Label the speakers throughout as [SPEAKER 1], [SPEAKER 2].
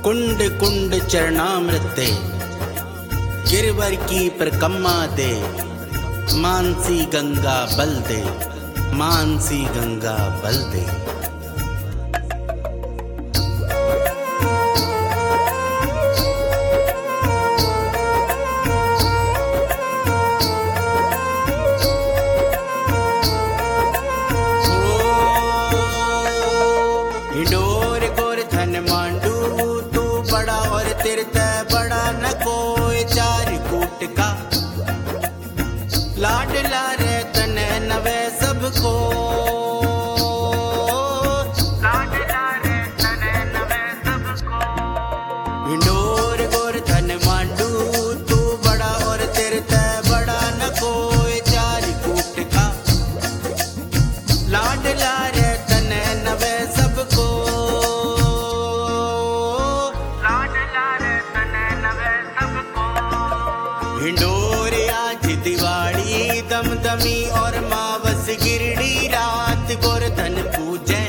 [SPEAKER 1] कुंड कुंड चरणामृते गिरवर की परकम्मा दे, मानसी गंगा बल दे, मानसी गंगा बल दे। हिडोर गोर धन मांडू तू बड़ा और तीर्थ बड़ा न कोई, चार कूट का लाडला रे तने नवे सबको, लाडला रे तने नवे सबको। हिडोर गोर धन मांडू तू बड़ा और तीर्थ बड़ा न कोई, चार कूट का लाडला रे तने नवे सबको, लाडला रे तने नवे सबको। हिंडोर आज दिवाली दमदमी और मावस गिरडी रात गोरधन पूजे,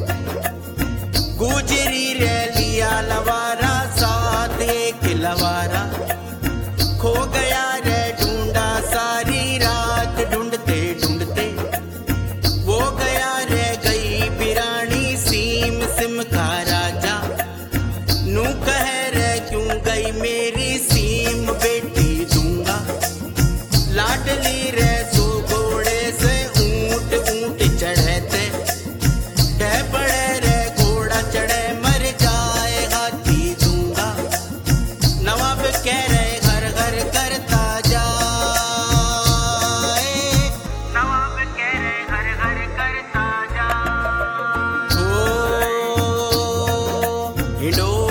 [SPEAKER 1] गुजरी रे लिया लवारा साथ एक लवारा, खो गया रे ढूंढा सारी रात, ढूंढते ढूंढते वो गया रे गई बिरानी सीम सिम का राजा, नू कह रे क्यों गई मेरी सीम बेटी दूंगा, लाडली रे सो घोड़े से ऊंट ऊंट चढ़ते, ढह पड़े रे घोड़ा चढ़े मर जाए हाथी दूंगा, नवाब कह रहे घर घर करता जाए, नवाब कह रहे घर घर करता जाए। हिडोर